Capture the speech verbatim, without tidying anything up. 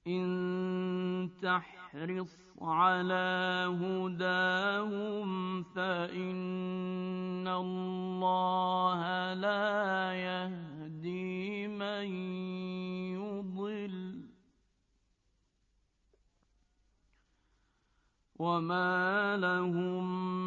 إن تحرص على هداهم فإن الله لا يهدي من يضل وما لهم